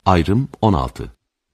Ayrım 16.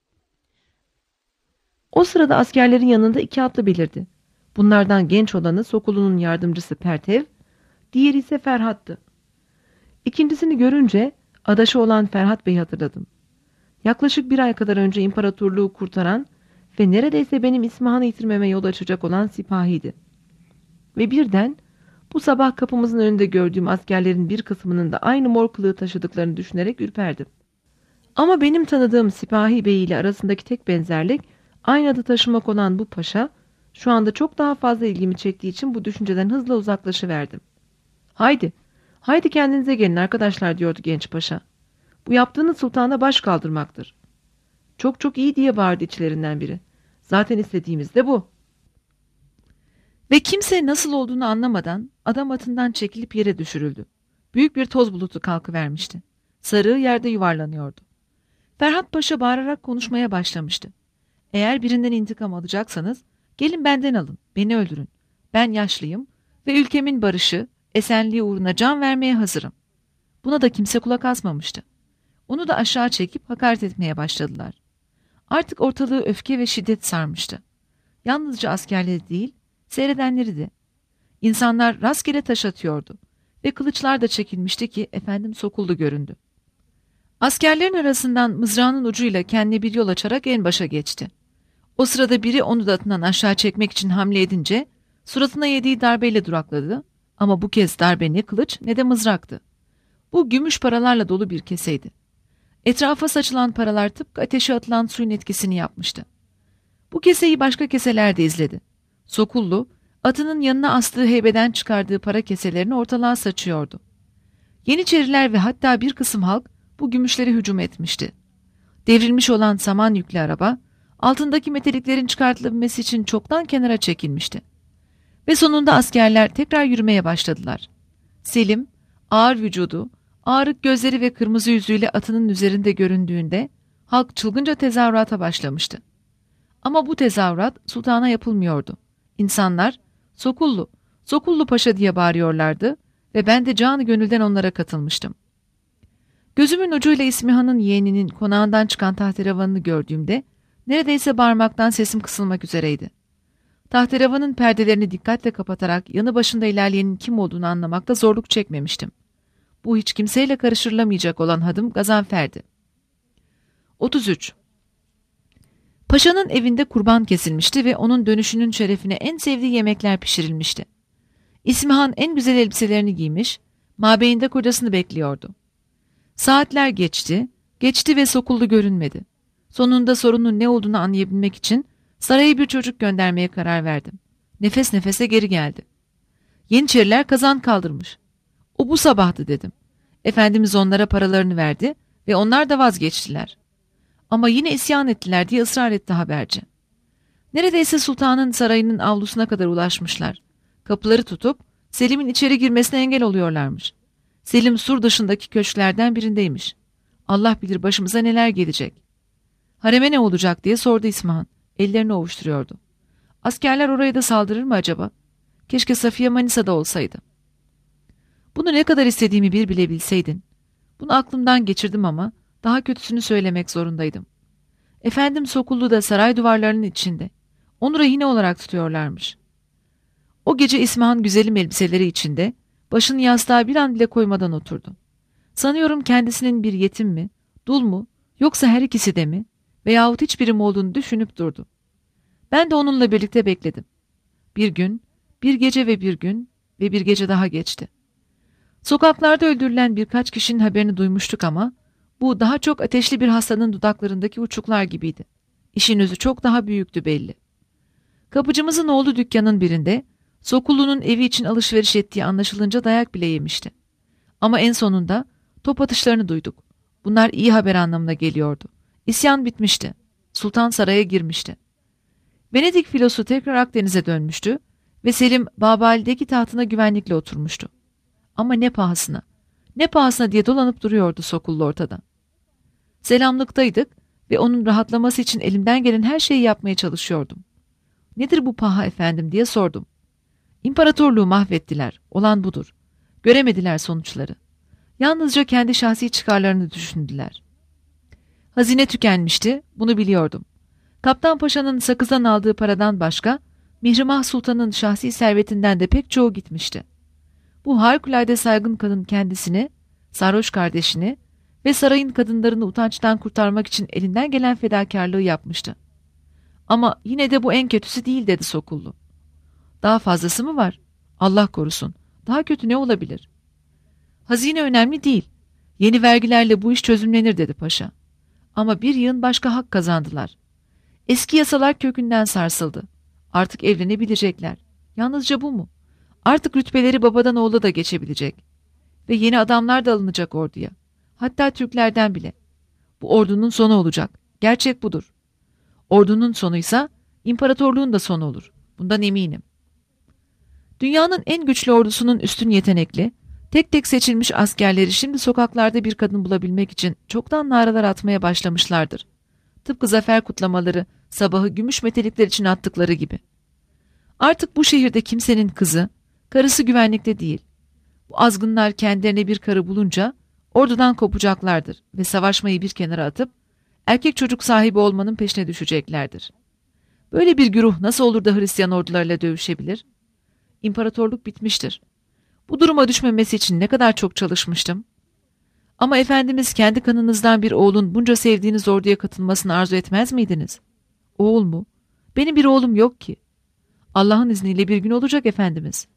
O sırada askerlerin yanında 2 atlı belirdi. Bunlardan genç olanı Sokullu'nun yardımcısı Pertev, diğeri ise Ferhat'tı. İkincisini görünce adaşı olan Ferhat Bey'i hatırladım. Yaklaşık 1 ay kadar önce imparatorluğu kurtaran ve neredeyse benim İsmihan'ı yitirmeme yol açacak olan sipahiydi. Ve birden bu sabah kapımızın önünde gördüğüm askerlerin bir kısmının da aynı mor kılığı taşıdıklarını düşünerek ürperdim. Ama benim tanıdığım Sipahi Bey ile arasındaki tek benzerlik aynı adı taşımak olan bu paşa şu anda çok daha fazla ilgimi çektiği için bu düşünceden hızla uzaklaşıverdim. Haydi, haydi kendinize gelin arkadaşlar diyordu genç paşa. Bu yaptığınız sultana baş kaldırmaktır. Çok çok iyi diye bağırdı içlerinden biri. Zaten istediğimiz de bu. Ve kimse nasıl olduğunu anlamadan adam atından çekilip yere düşürüldü. Büyük bir toz bulutu kalkıvermişti. Sarığı yerde yuvarlanıyordu. Ferhat Paşa bağırarak konuşmaya başlamıştı. Eğer birinden intikam alacaksanız gelin benden alın, beni öldürün. Ben yaşlıyım ve ülkemin barışı, esenliği uğruna can vermeye hazırım. Buna da kimse kulak asmamıştı. Onu da aşağı çekip hakaret etmeye başladılar. Artık ortalığı öfke ve şiddet sarmıştı. Yalnızca askerleri değil, seyredenleri de. İnsanlar rastgele taş atıyordu ve kılıçlar da çekilmişti ki efendim Sokullu göründü. Askerlerin arasından mızrağının ucuyla kendine bir yol açarak en başa geçti. O sırada biri onu da atından aşağı çekmek için hamle edince suratına yediği darbeyle durakladı ama bu kez darbe ne kılıç ne de mızraktı. Bu gümüş paralarla dolu bir keseydi. Etrafa saçılan paralar tıpkı ateşe atılan suyun etkisini yapmıştı. Bu keseyi başka keseler de izledi. Sokullu, atının yanına astığı heybeden çıkardığı para keselerini ortalığa saçıyordu. Yeniçeriler ve hatta bir kısım halk bu gümüşlere hücum etmişti. Devrilmiş olan saman yüklü araba, altındaki meteliklerin çıkartılabilmesi için çoktan kenara çekilmişti. Ve sonunda askerler tekrar yürümeye başladılar. Selim, ağır vücudu, ağrık gözleri ve kırmızı yüzüyle atının üzerinde göründüğünde halk çılgınca tezahürata başlamıştı. Ama bu tezahürat sultana yapılmıyordu. İnsanlar "Sokullu, Sokullu Paşa" diye bağırıyorlardı ve ben de canı gönülden onlara katılmıştım. Gözümün ucuyla İsmihan'ın yeğeninin konağından çıkan tahterevanını gördüğümde neredeyse bağırmaktan sesim kısılmak üzereydi. Tahterevanın perdelerini dikkatle kapatarak yanı başında ilerleyenin kim olduğunu anlamakta zorluk çekmemiştim. Bu hiç kimseyle karıştırılamayacak olan hadım Gazanfer'di. 33. Paşanın evinde kurban kesilmişti ve onun dönüşünün şerefine en sevdiği yemekler pişirilmişti. İsmihan en güzel elbiselerini giymiş, mabeyinde kocasını bekliyordu. Saatler geçti, geçti ve Sokullu görünmedi. Sonunda sorunun ne olduğunu anlayabilmek için saraya bir çocuk göndermeye karar verdim. Nefes nefese geri geldi. Yeniçeriler kazan kaldırmış. O bu sabahtı dedim. Efendimiz onlara paralarını verdi ve onlar da vazgeçtiler. Ama yine isyan ettiler diye ısrar etti haberci. Neredeyse sultanın sarayının avlusuna kadar ulaşmışlar. Kapıları tutup Selim'in içeri girmesine engel oluyorlarmış. Selim sur dışındaki köşklerden birindeymiş. Allah bilir başımıza neler gelecek. Hareme ne olacak diye sordu İsmahan. Ellerini ovuşturuyordu. Askerler oraya da saldırır mı acaba? Keşke Safiye Manisa'da olsaydı. Bunu ne kadar istediğimi bir bile bilseydin. Bunu aklımdan geçirdim ama daha kötüsünü söylemek zorundaydım. Efendim Sokullu da saray duvarlarının içinde. Onu rehine olarak tutuyorlarmış. O gece İsmahan güzelim elbiseleri içinde, başını yastığa bir an bile koymadan oturdu. Sanıyorum kendisinin bir yetim mi, dul mu, yoksa her ikisi de mi, veyahut hiçbiri mi olduğunu düşünüp durdu. Ben de onunla birlikte bekledim. Bir gün, bir gece ve bir gün ve bir gece daha geçti. Sokaklarda öldürülen birkaç kişinin haberini duymuştuk ama bu daha çok ateşli bir hastanın dudaklarındaki uçuklar gibiydi. İşin özü çok daha büyüktü belli. Kapıcımızın oğlu dükkanın birinde Sokullu'nun evi için alışveriş ettiği anlaşılınca dayak bile yemişti. Ama en sonunda top atışlarını duyduk. Bunlar iyi haber anlamına geliyordu. İsyan bitmişti. Sultan saraya girmişti. Venedik filosu tekrar Akdeniz'e dönmüştü ve Selim Babali'deki tahtına güvenlikle oturmuştu. Ama ne pahasına, ne pahasına diye dolanıp duruyordu Sokullu ortada. Selamlıktaydık ve onun rahatlaması için elimden gelen her şeyi yapmaya çalışıyordum. Nedir bu paha efendim diye sordum. İmparatorluğu mahvettiler, olan budur. Göremediler sonuçları. Yalnızca kendi şahsi çıkarlarını düşündüler. Hazine tükenmişti, bunu biliyordum. Kaptan Paşa'nın sakızdan aldığı paradan başka, Mihrimah Sultan'ın şahsi servetinden de pek çoğu gitmişti. Bu harikulade saygın kadın kendisini, sarhoş kardeşini ve sarayın kadınlarını utançtan kurtarmak için elinden gelen fedakarlığı yapmıştı. Ama yine de bu en kötüsü değil dedi Sokullu. Daha fazlası mı var? Allah korusun. Daha kötü ne olabilir? Hazine önemli değil. Yeni vergilerle bu iş çözümlenir dedi paşa. Ama bir yığın başka hak kazandılar. Eski yasalar kökünden sarsıldı. Artık evlenebilecekler. Yalnızca bu mu? Artık rütbeleri babadan oğula da geçebilecek. Ve yeni adamlar da alınacak orduya. Hatta Türklerden bile. Bu ordunun sonu olacak. Gerçek budur. Ordunun sonuysa imparatorluğun da sonu olur. Bundan eminim. Dünyanın en güçlü ordusunun üstün yetenekli, tek tek seçilmiş askerleri şimdi sokaklarda bir kadın bulabilmek için çoktan naralar atmaya başlamışlardır. Tıpkı zafer kutlamaları sabahı gümüş metelikler için attıkları gibi. Artık bu şehirde kimsenin kızı, karısı güvenlikte değil. Bu azgınlar kendilerine bir karı bulunca ordudan kopacaklardır ve savaşmayı bir kenara atıp erkek çocuk sahibi olmanın peşine düşeceklerdir. Böyle bir güruh nasıl olur da Hristiyan ordularıyla dövüşebilir? İmparatorluk bitmiştir. Bu duruma düşmemesi için ne kadar çok çalışmıştım. Ama Efendimiz kendi kanınızdan bir oğlun bunca sevdiğiniz orduya katılmasını arzu etmez miydiniz? Oğul mu? Benim bir oğlum yok ki. Allah'ın izniyle bir gün olacak Efendimiz.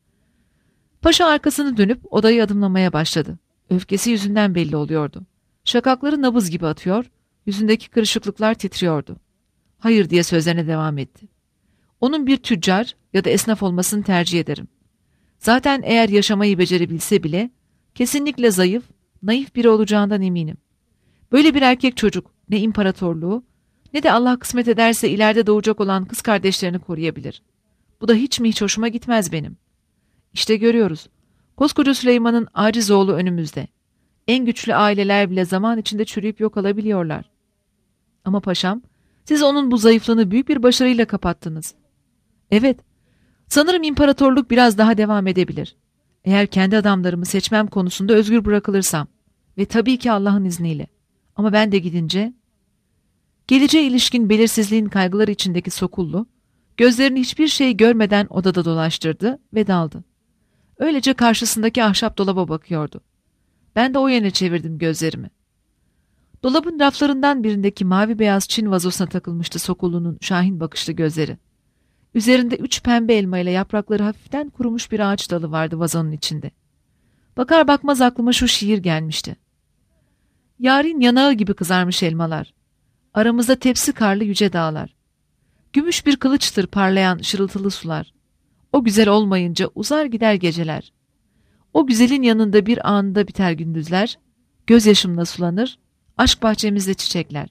Paşa arkasını dönüp odayı adımlamaya başladı. Öfkesi yüzünden belli oluyordu. Şakakları nabız gibi atıyor, yüzündeki kırışıklıklar titriyordu. Hayır diye sözlerine devam etti. Onun bir tüccar ya da esnaf olmasını tercih ederim. Zaten eğer yaşamayı becerebilse bile kesinlikle zayıf, naif biri olacağından eminim. Böyle bir erkek çocuk ne imparatorluğu ne de Allah kısmet ederse ileride doğacak olan kız kardeşlerini koruyabilir. Bu da hiç mi hiç hoşuma gitmez benim. İşte görüyoruz. Koskoca Süleyman'ın aciz oğlu önümüzde. En güçlü aileler bile zaman içinde çürüyüp yok olabiliyorlar. Ama paşam, siz onun bu zayıflığını büyük bir başarıyla kapattınız. Evet, sanırım imparatorluk biraz daha devam edebilir. Eğer kendi adamlarımı seçmem konusunda özgür bırakılırsam ve tabii ki Allah'ın izniyle. Ama ben de gidince... Geleceğe ilişkin belirsizliğin kaygıları içindeki Sokullu, gözlerini hiçbir şey görmeden odada dolaştırdı ve daldı. Öylece karşısındaki ahşap dolaba bakıyordu. Ben de o yöne çevirdim gözlerimi. Dolabın raflarından birindeki mavi beyaz Çin vazosuna takılmıştı Sokullu'nun şahin bakışlı gözleri. Üzerinde 3 pembe elma ile yaprakları hafiften kurumuş bir ağaç dalı vardı vazonun içinde. Bakar bakmaz aklıma şu şiir gelmişti. Yarın yanağı gibi kızarmış elmalar. Aramızda tepsi karlı yüce dağlar. Gümüş bir kılıçtır parlayan şırıltılı sular. O güzel olmayınca uzar gider geceler. O güzelin yanında bir anında biter gündüzler. Gözyaşımla sulanır, aşk bahçemizde çiçekler.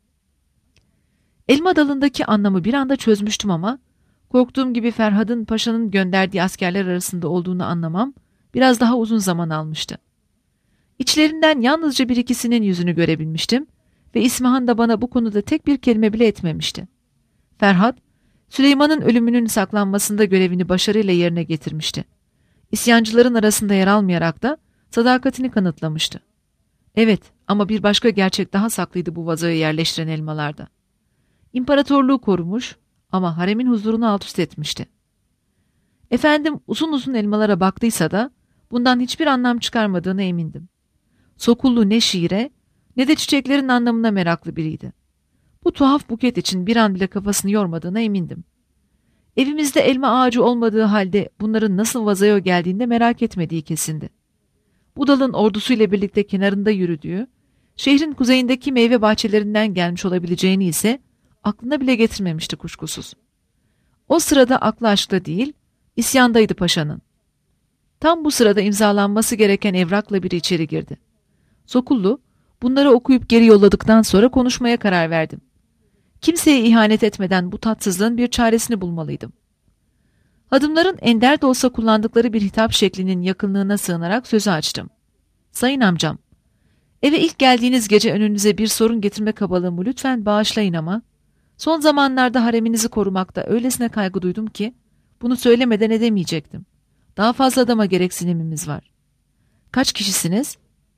Elma dalındaki anlamı bir anda çözmüştüm ama korktuğum gibi Ferhad'ın paşanın gönderdiği askerler arasında olduğunu anlamam biraz daha uzun zaman almıştı. İçlerinden yalnızca bir ikisinin yüzünü görebilmiştim ve İsmahan da bana bu konuda tek bir kelime bile etmemişti. Ferhad, Süleyman'ın ölümünün saklanmasında görevini başarıyla yerine getirmişti. İsyancıların arasında yer almayarak da sadakatini kanıtlamıştı. Evet, ama bir başka gerçek daha saklıydı bu vazoya yerleştiren elmalarda. İmparatorluğu korumuş ama haremin huzurunu alt üst etmişti. Efendim uzun uzun elmalara baktıysa da bundan hiçbir anlam çıkarmadığına emindim. Sokullu ne şiire ne de çiçeklerin anlamına meraklı biriydi. Bu tuhaf buket için bir an bile kafasını yormadığına emindim. Evimizde elma ağacı olmadığı halde bunların nasıl vazoya geldiğinde merak etmediği kesindi. Bu dalın ordusuyla birlikte kenarında yürüdüğü, şehrin kuzeyindeki meyve bahçelerinden gelmiş olabileceğini ise aklına bile getirmemişti kuşkusuz. O sırada aklı aşkta değil, isyandaydı paşanın. Tam bu sırada imzalanması gereken evrakla biri içeri girdi. Sokullu, bunları okuyup geri yolladıktan sonra konuşmaya karar verdim. Kimseye ihanet etmeden bu tatsızlığın bir çaresini bulmalıydım. Adımların ender de olsa kullandıkları bir hitap şeklinin yakınlığına sığınarak sözü açtım. Sayın amcam, eve ilk geldiğiniz gece önünüze bir sorun getirme kabalığımı lütfen bağışlayın ama son zamanlarda hareminizi korumakta öylesine kaygı duydum ki bunu söylemeden edemeyecektim. Daha fazla adama gereksinimimiz var. Kaç kişisiniz?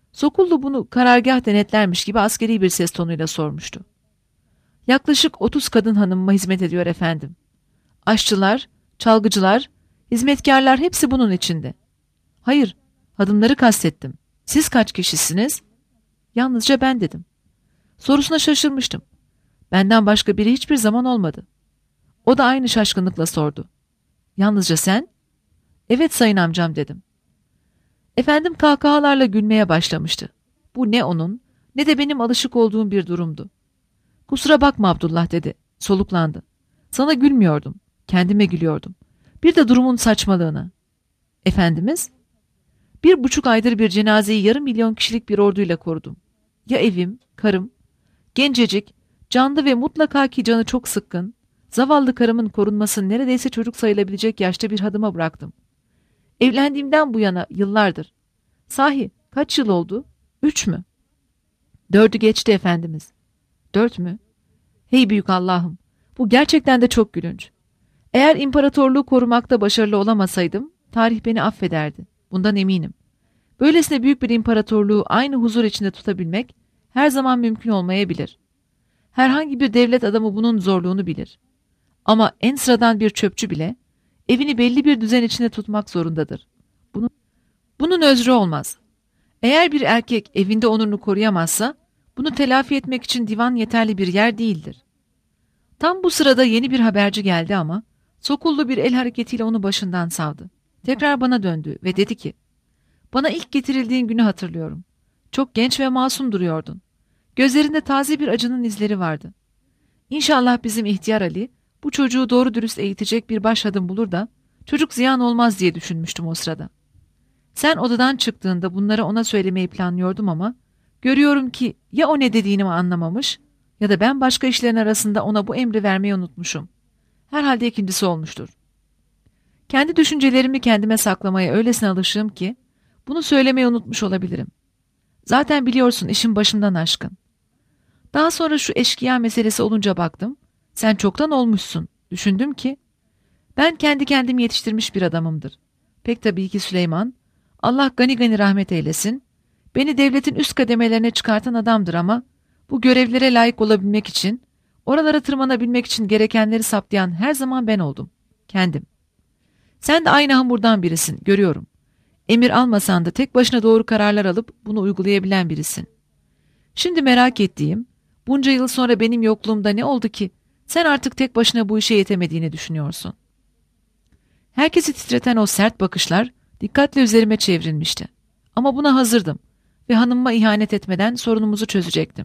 Sokullu bunu karargah denetlermiş gibi askeri bir ses tonuyla sormuştu. Yaklaşık 30 kadın hanımıma hizmet ediyor efendim. Aşçılar, çalgıcılar, hizmetkarlar hepsi bunun içinde. Hayır, hanımları kastettim. Siz kaç kişisiniz? Yalnızca ben dedim. Sorusuna şaşırmıştım. Benden başka biri hiçbir zaman olmadı. O da aynı şaşkınlıkla sordu. Yalnızca sen? Evet sayın amcam dedim. Efendim kahkahalarla gülmeye başlamıştı. Bu ne onun ne de benim alışık olduğum bir durumdu. Kusura bakma Abdullah dedi. Soluklandı. Sana gülmüyordum. Kendime gülüyordum. Bir de durumun saçmalığına. Efendimiz? 1,5 aydır bir cenazeyi yarım milyon kişilik bir orduyla korudum. Ya evim, karım, gencecik, canlı ve mutlaka ki canı çok sıkkın, zavallı karımın korunmasını neredeyse çocuk sayılabilecek yaşta bir hadıma bıraktım. Evlendiğimden bu yana yıllardır. Sahi kaç yıl oldu? 3 mü? 4'ü geçti efendimiz. 4 mü? Hey büyük Allah'ım, bu gerçekten de çok gülünç. Eğer imparatorluğu korumakta başarılı olamasaydım, tarih beni affederdi. Bundan eminim. Böylesine büyük bir imparatorluğu aynı huzur içinde tutabilmek her zaman mümkün olmayabilir. Herhangi bir devlet adamı bunun zorluğunu bilir. Ama en sıradan bir çöpçü bile evini belli bir düzen içinde tutmak zorundadır. Bunun özrü olmaz. Eğer bir erkek evinde onurunu koruyamazsa, bunu telafi etmek için divan yeterli bir yer değildir. Tam bu sırada yeni bir haberci geldi ama Sokullu bir el hareketiyle onu başından savdı. Tekrar bana döndü ve dedi ki, bana ilk getirildiğin günü hatırlıyorum. Çok genç ve masum duruyordun. Gözlerinde taze bir acının izleri vardı. İnşallah bizim ihtiyar Ali bu çocuğu doğru dürüst eğitecek bir başadım bulur da çocuk ziyan olmaz diye düşünmüştüm o sırada. Sen odadan çıktığında bunları ona söylemeyi planlıyordum ama görüyorum ki ya o ne dediğini anlamamış ya da ben başka işlerin arasında ona bu emri vermeyi unutmuşum. Herhalde ikincisi olmuştur. Kendi düşüncelerimi kendime saklamaya öylesine alışığım ki bunu söylemeyi unutmuş olabilirim. Zaten biliyorsun işim başımdan aşkın. Daha sonra şu eşkıya meselesi olunca baktım. Sen çoktan olmuşsun. Düşündüm ki ben kendi kendimi yetiştirmiş bir adamımdır. Pek tabii ki Süleyman, Allah gani gani rahmet eylesin, beni devletin üst kademelerine çıkartan adamdır ama bu görevlere layık olabilmek için, oralara tırmanabilmek için gerekenleri saptayan her zaman ben oldum. Kendim. Sen de aynı hamurdan birisin, görüyorum. Emir almasan da tek başına doğru kararlar alıp bunu uygulayabilen birisin. Şimdi merak ettiğim, bunca yıl sonra benim yokluğumda ne oldu ki sen artık tek başına bu işe yetemediğini düşünüyorsun? Herkesi titreten o sert bakışlar dikkatle üzerime çevrilmişti. Ama buna hazırdım ve hanımıma ihanet etmeden sorunumuzu çözecektim.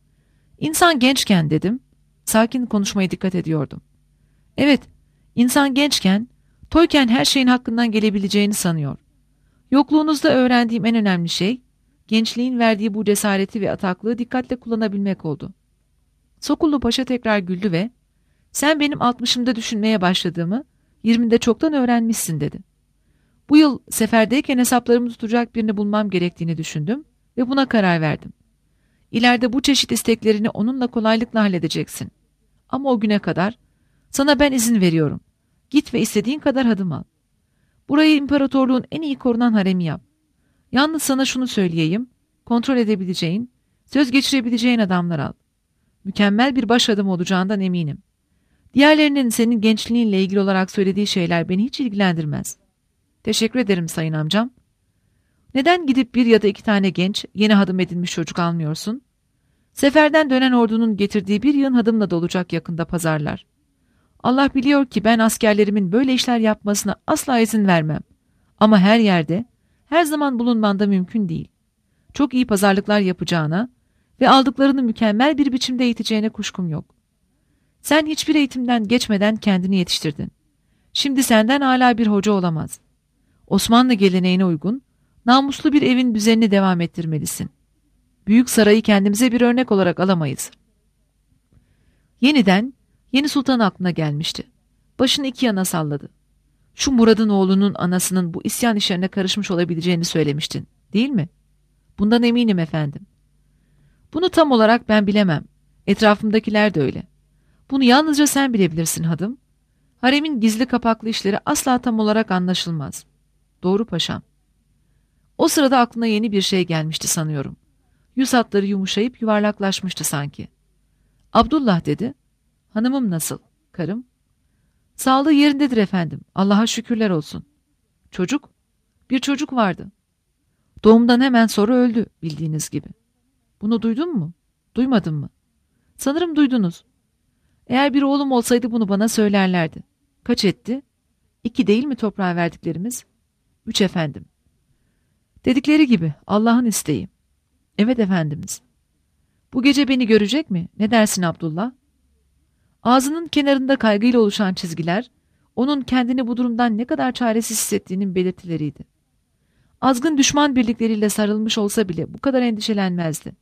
İnsan gençken dedim, sakin konuşmaya dikkat ediyordum. Evet, insan gençken, toyken her şeyin hakkından gelebileceğini sanıyor. Yokluğunuzda öğrendiğim en önemli şey, gençliğin verdiği bu cesareti ve ataklığı dikkatle kullanabilmek oldu. Sokullu Paşa tekrar güldü ve sen benim 60'ımda düşünmeye başladığımı 20'de çoktan öğrenmişsin dedi. Bu yıl seferdeyken hesaplarımı tutacak birini bulmam gerektiğini düşündüm ve buna karar verdim. İleride bu çeşit isteklerini onunla kolaylıkla halledeceksin. Ama o güne kadar sana ben izin veriyorum. Git ve istediğin kadar hadım al. Burayı imparatorluğun en iyi korunan haremi yap. Yalnız sana şunu söyleyeyim, kontrol edebileceğin, söz geçirebileceğin adamlar al. Mükemmel bir baş adım olacağından eminim. Diğerlerinin senin gençliğinle ilgili olarak söylediği şeyler beni hiç ilgilendirmez. Teşekkür ederim sayın amcam. Neden gidip bir ya da 2 tane genç, yeni hadım edilmiş çocuk almıyorsun? Seferden dönen ordunun getirdiği bir yığın hadımla dolacak yakında pazarlar. Allah biliyor ki ben askerlerimin böyle işler yapmasına asla izin vermem. Ama her yerde, her zaman bulunmanda mümkün değil. Çok iyi pazarlıklar yapacağına ve aldıklarını mükemmel bir biçimde eğiteceğine kuşkum yok. Sen hiçbir eğitimden geçmeden kendini yetiştirdin. Şimdi senden hala bir hoca olamaz. Osmanlı geleneğine uygun, namuslu bir evin düzenini devam ettirmelisin. Büyük sarayı kendimize bir örnek olarak alamayız. Yeniden yeni sultan aklına gelmişti. Başını 2 yana salladı. Şu Murad'ın oğlunun anasının bu isyan işlerine karışmış olabileceğini söylemiştin, değil mi? Bundan eminim efendim. Bunu tam olarak ben bilemem. Etrafımdakiler de öyle. Bunu yalnızca sen bilebilirsin hadım. Haremin gizli kapaklı işleri asla tam olarak anlaşılmaz. Doğru paşam. O sırada aklına yeni bir şey gelmişti sanıyorum. Yüz hatları yumuşayıp yuvarlaklaşmıştı sanki. Abdullah dedi. Hanımım nasıl? Karım. Sağlığı yerindedir efendim. Allah'a şükürler olsun. Çocuk? Bir çocuk vardı. Doğumdan hemen sonra öldü bildiğiniz gibi. Bunu duydun mu? Duymadın mı? Sanırım duydunuz. Eğer bir oğlum olsaydı bunu bana söylerlerdi. Kaç etti? 2 değil mi toprağa verdiklerimiz? 3 efendim. Dedikleri gibi Allah'ın isteği. Evet efendimiz. Bu gece beni görecek mi? Ne dersin Abdullah? Ağzının kenarında kaygıyla oluşan çizgiler, onun kendini bu durumdan ne kadar çaresiz hissettiğinin belirtileriydi. Azgın düşman birlikleriyle sarılmış olsa bile bu kadar endişelenmezdi.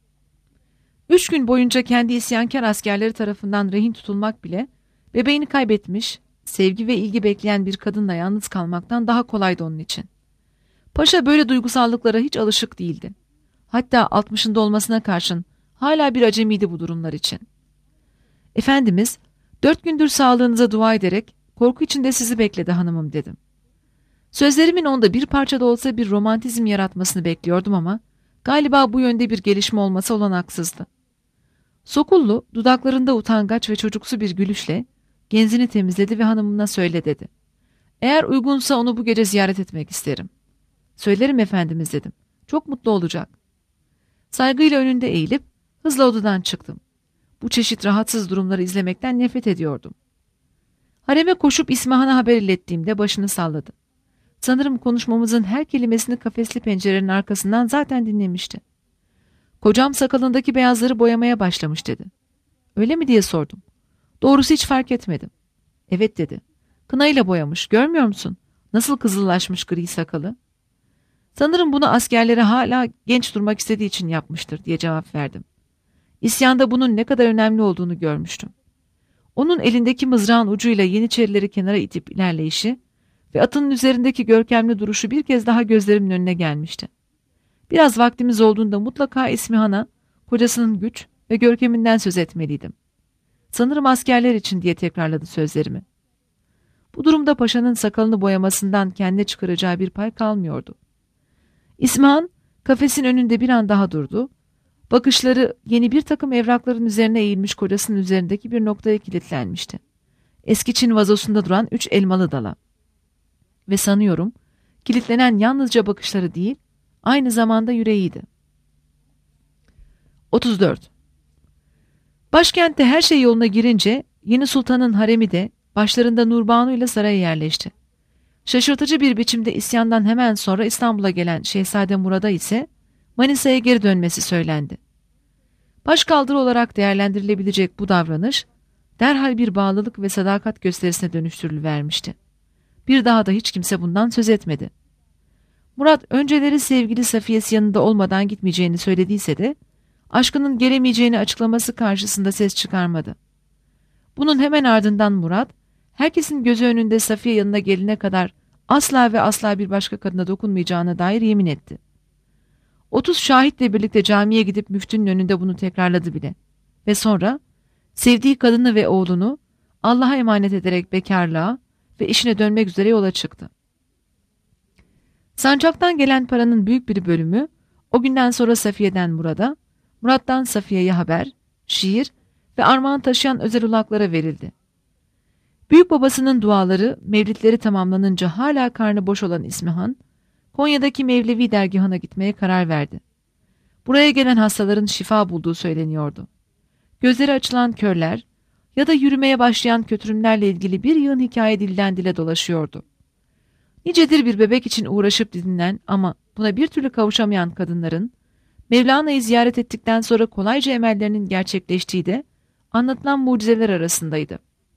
3 gün boyunca kendi isyankar askerleri tarafından rehin tutulmak bile, bebeğini kaybetmiş, sevgi ve ilgi bekleyen bir kadınla yalnız kalmaktan daha kolaydı onun için. Paşa böyle duygusallıklara hiç alışık değildi. Hatta 60'ında olmasına karşın hala bir acemiydi bu durumlar için. Efendimiz, 4 gündür sağlığınıza dua ederek korku içinde sizi bekledi hanımım dedim. Sözlerimin onda bir parça da olsa bir romantizm yaratmasını bekliyordum ama galiba bu yönde bir gelişme olması olanaksızdı. Sokullu dudaklarında utangaç ve çocuksu bir gülüşle genzini temizledi ve hanımına söyle dedi. Eğer uygunsa onu bu gece ziyaret etmek isterim. Söylerim efendimiz dedim. Çok mutlu olacak. Saygıyla önünde eğilip hızla odadan çıktım. Bu çeşit rahatsız durumları izlemekten nefret ediyordum. Hareme koşup İsmahan'a haber ilettiğimde başını salladı. Sanırım konuşmamızın her kelimesini kafesli pencerenin arkasından zaten dinlemişti. Kocam sakalındaki beyazları boyamaya başlamış dedi. Öyle mi diye sordum. Doğrusu hiç fark etmedim. Evet dedi. Kınayla boyamış, görmüyor musun? Nasıl kızıllaşmış gri sakalı? Sanırım bunu askerlere hala genç durmak istediği için yapmıştır diye cevap verdim. İsyanda bunun ne kadar önemli olduğunu görmüştüm. Onun elindeki mızrağın ucuyla Yeniçerileri kenara itip ilerleyişi ve atının üzerindeki görkemli duruşu bir kez daha gözlerimin önüne gelmişti. Biraz vaktimiz olduğunda mutlaka İsmihan'a kocasının güç ve görkeminden söz etmeliydim. Sanırım askerler için diye tekrarladı sözlerimi. Bu durumda paşanın sakalını boyamasından kendine çıkaracağı bir pay kalmıyordu. İsmihan kafesin önünde bir an daha durdu. Bakışları yeni bir takım evrakların üzerine eğilmiş kocasının üzerindeki bir noktaya kilitlenmişti. Eski Çin vazosunda duran 3 elmalı dala. Ve sanıyorum kilitlenen yalnızca bakışları değil, aynı zamanda yüreğiydi. 34. Başkentte her şey yoluna girince yeni sultanın haremi de başlarında Nurbanu ile saraya yerleşti. Şaşırtıcı bir biçimde isyandan hemen sonra İstanbul'a gelen Şehzade Murad'a ise Manisa'ya geri dönmesi söylendi. Başkaldırı olarak değerlendirilebilecek bu davranış derhal bir bağlılık ve sadakat gösterisine dönüştürülüvermişti. Bir daha da hiç kimse bundan söz etmedi. Murat önceleri sevgili Safiyesi yanında olmadan gitmeyeceğini söylediyse de aşkının gelemeyeceğini açıklaması karşısında ses çıkarmadı. Bunun hemen ardından Murat, herkesin gözü önünde Safiye yanına gelene kadar asla ve asla bir başka kadına dokunmayacağına dair yemin etti. 30 şahitle birlikte camiye gidip müftünün önünde bunu tekrarladı bile. Ve sonra sevdiği kadını ve oğlunu Allah'a emanet ederek bekarlığa ve işine dönmek üzere yola çıktı. Sancaktan gelen paranın büyük bir bölümü o günden sonra Safiye'den Murat'a, Murat'tan Safiye'ye haber, şiir ve armağan taşıyan özel ulaklara verildi. Büyük babasının duaları, mevlidleri tamamlanınca hala karnı boş olan İsmihan, Konya'daki Mevlevi dergahına gitmeye karar verdi. Buraya gelen hastaların şifa bulduğu söyleniyordu. Gözleri açılan körler ya da yürümeye başlayan kötürümlerle ilgili bir yığın hikaye dilden dile dolaşıyordu. Nicedir bir bebek için uğraşıp didinen ama buna bir türlü kavuşamayan kadınların, Mevlana'yı ziyaret ettikten sonra kolayca emellerinin gerçekleştiği de anlatılan mucizeler arasındaydı.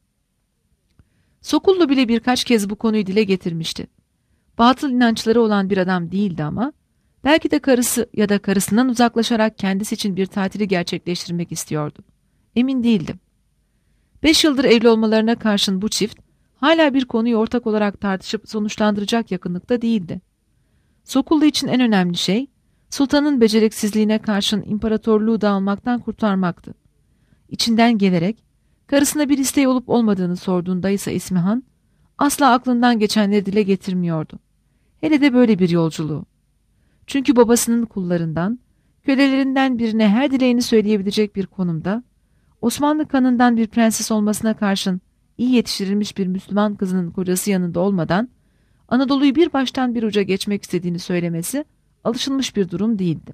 Sokullu bile birkaç kez bu konuyu dile getirmişti. Batıl inançları olan bir adam değildi ama belki de karısı ya da karısından uzaklaşarak kendisi için bir tatili gerçekleştirmek istiyordu. Emin değildim. 5 yıldır evli olmalarına karşın bu çift hala bir konuyu ortak olarak tartışıp sonuçlandıracak yakınlıkta değildi. Sokullu için en önemli şey sultanın beceriksizliğine karşın imparatorluğu dağılmaktan kurtarmaktı. İçinden gelerek karısına bir isteği olup olmadığını sorduğunda ise İsmihan asla aklından geçenleri dile getirmiyordu. Hele de böyle bir yolculuğu. Çünkü babasının kullarından, kölelerinden birine her dileğini söyleyebilecek bir konumda, Osmanlı kanından bir prenses olmasına karşın iyi yetiştirilmiş bir Müslüman kızının kocası yanında olmadan Anadolu'yu bir baştan bir uca geçmek istediğini söylemesi alışılmış bir durum değildi.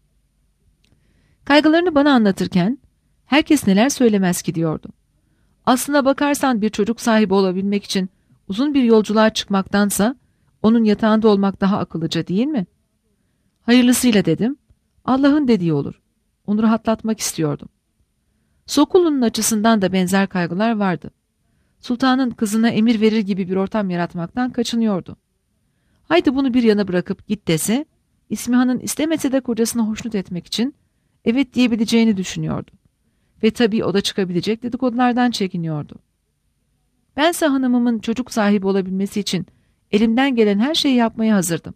Kaygılarını bana anlatırken herkes neler söylemez ki diyordu. Aslına bakarsan bir çocuk sahibi olabilmek için uzun bir yolculuğa çıkmaktansa onun yatağında olmak daha akıllıca değil mi? Hayırlısıyla dedim. Allah'ın dediği olur. Onu rahatlatmak istiyordum. Sokullu'nun açısından da benzer kaygılar vardı. Sultanın kızına emir verir gibi bir ortam yaratmaktan kaçınıyordu. Haydi bunu bir yana bırakıp git dese, İsmihan'ın istemese de kocasını hoşnut etmek için evet diyebileceğini düşünüyordu. Ve tabii o da çıkabilecek dedikodulardan çekiniyordu. Bense hanımımın çocuk sahibi olabilmesi için elimden gelen her şeyi yapmaya hazırdım.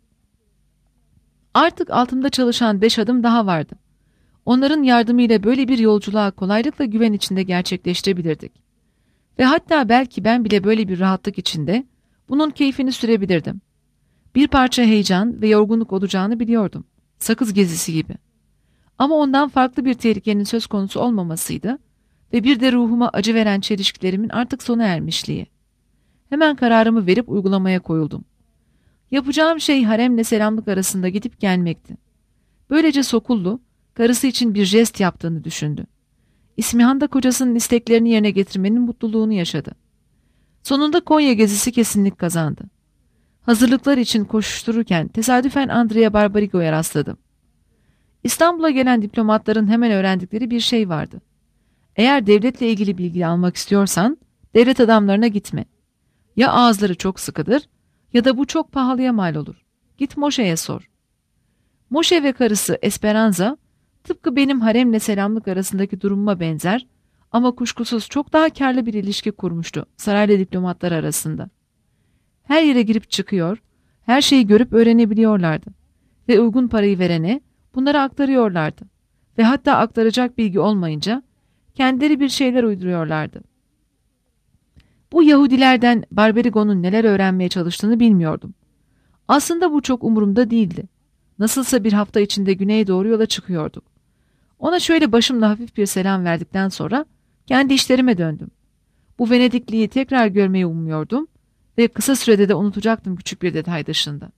Artık altımda çalışan 5 adım daha vardı. Onların yardımıyla böyle bir yolculuğa kolaylıkla güven içinde gerçekleştirebilirdik. Ve hatta belki ben bile böyle bir rahatlık içinde bunun keyfini sürebilirdim. Bir parça heyecan ve yorgunluk olacağını biliyordum. Sakız gezisi gibi. Ama ondan farklı bir tehlikenin söz konusu olmamasıydı ve bir de ruhuma acı veren çelişkilerimin artık sona ermişliği. Hemen kararımı verip uygulamaya koyuldum. Yapacağım şey haremle selamlık arasında gidip gelmekti. Böylece Sokullu, karısı için bir jest yaptığını düşündü. İsmihan da kocasının isteklerini yerine getirmenin mutluluğunu yaşadı. Sonunda Konya gezisi kesinlik kazandı. Hazırlıklar için koşuştururken tesadüfen Andrea Barbarigo'ya rastladım. İstanbul'a gelen diplomatların hemen öğrendikleri bir şey vardı. Eğer devletle ilgili bilgi almak istiyorsan devlet adamlarına gitme. Ya ağızları çok sıkıdır ya da bu çok pahalıya mal olur. Git Moşe'ye sor. Moşe ve karısı Esperanza tıpkı benim haremle selamlık arasındaki durumuma benzer ama kuşkusuz çok daha karlı bir ilişki kurmuştu sarayla diplomatlar arasında. Her yere girip çıkıyor, her şeyi görüp öğrenebiliyorlardı ve uygun parayı verene bunları aktarıyorlardı ve hatta aktaracak bilgi olmayınca kendileri bir şeyler uyduruyorlardı. Bu Yahudilerden Barbarigo'nun neler öğrenmeye çalıştığını bilmiyordum. Aslında bu çok umurumda değildi. Nasılsa bir hafta içinde güneye doğru yola çıkıyorduk. Ona şöyle başımla hafif bir selam verdikten sonra kendi işlerime döndüm. Bu Venedikliyi tekrar görmeyi umuyordum ve kısa sürede de unutacaktım küçük bir detay dışında.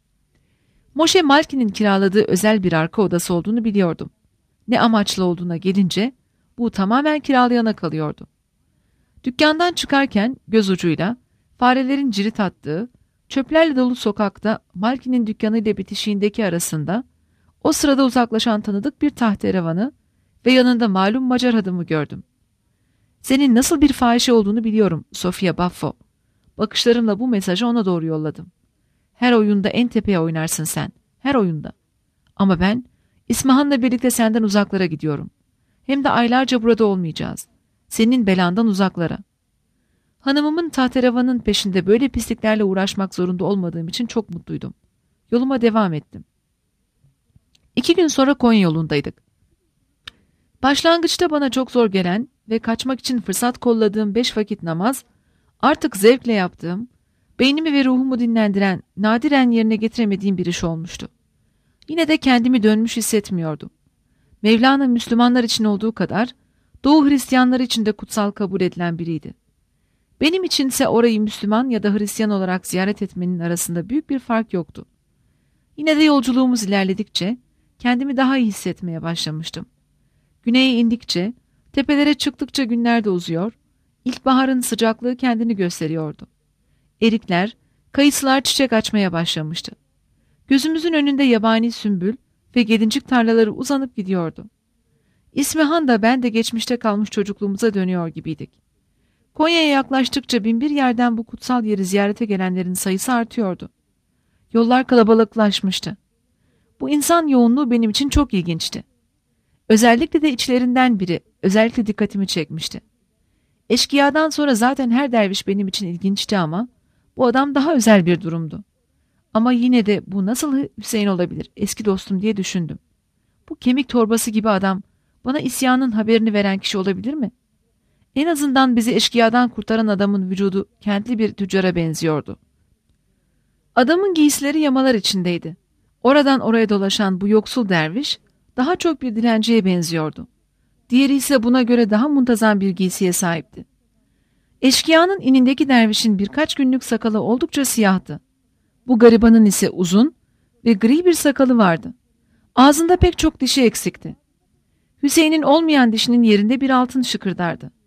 Moşe Malki'nin kiraladığı özel bir arka odası olduğunu biliyordum. Ne amaçlı olduğuna gelince bu tamamen kiralayana kalıyordu. Dükkandan çıkarken göz ucuyla farelerin cirit attığı, çöplerle dolu sokakta Malki'nin dükkanı ile bitişiğindeki arasında o sırada uzaklaşan tanıdık bir tahterevanı ve yanında malum Macar adamı gördüm. Senin nasıl bir fahişe olduğunu biliyorum Sofia Baffo. Bakışlarımla bu mesajı ona doğru yolladım. Her oyunda en tepeye oynarsın sen. Her oyunda. Ama ben İsmahan'la birlikte senden uzaklara gidiyorum. Hem de aylarca burada olmayacağız. Senin belandan uzaklara. Hanımımın tahterevanın peşinde böyle pisliklerle uğraşmak zorunda olmadığım için çok mutluydum. Yoluma devam ettim. 2 gün sonra Konya yolundaydık. Başlangıçta bana çok zor gelen ve kaçmak için fırsat kolladığım 5 vakit namaz, artık zevkle yaptığım, beynimi ve ruhumu dinlendiren, nadiren yerine getiremediğim bir iş olmuştu. Yine de kendimi dönmüş hissetmiyordum. Mevlana Müslümanlar için olduğu kadar, Doğu Hristiyanları için de kutsal kabul edilen biriydi. Benim içinse orayı Müslüman ya da Hristiyan olarak ziyaret etmenin arasında büyük bir fark yoktu. Yine de yolculuğumuz ilerledikçe kendimi daha iyi hissetmeye başlamıştım. Güneye indikçe, tepelere çıktıkça günler de uzuyor, ilkbaharın sıcaklığı kendini gösteriyordu. Erikler, kayısılar çiçek açmaya başlamıştı. Gözümüzün önünde yabani sümbül ve gelincik tarlaları uzanıp gidiyordu. İsmihan da ben de geçmişte kalmış çocukluğumuza dönüyor gibiydik. Konya'ya yaklaştıkça binbir yerden bu kutsal yeri ziyarete gelenlerin sayısı artıyordu. Yollar kalabalıklaşmıştı. Bu insan yoğunluğu benim için çok ilginçti. Özellikle de içlerinden biri özellikle dikkatimi çekmişti. Eşkıyadan sonra zaten her derviş benim için ilginçti ama bu adam daha özel bir durumdu. Ama yine de bu nasıl Hüseyin olabilir eski dostum diye düşündüm. Bu kemik torbası gibi adam bana isyanın haberini veren kişi olabilir mi? En azından bizi eşkıyadan kurtaran adamın vücudu kentli bir tüccara benziyordu. Adamın giysileri yamalar içindeydi. Oradan oraya dolaşan bu yoksul derviş daha çok bir dilenciye benziyordu. Diğeri ise buna göre daha muntazam bir giysiye sahipti. Eşkıyanın inindeki dervişin birkaç günlük sakalı oldukça siyahtı. Bu garibanın ise uzun ve gri bir sakalı vardı. Ağzında pek çok dişi eksikti. Hüseyin'in olmayan dişinin yerinde bir altın şıkırdardı.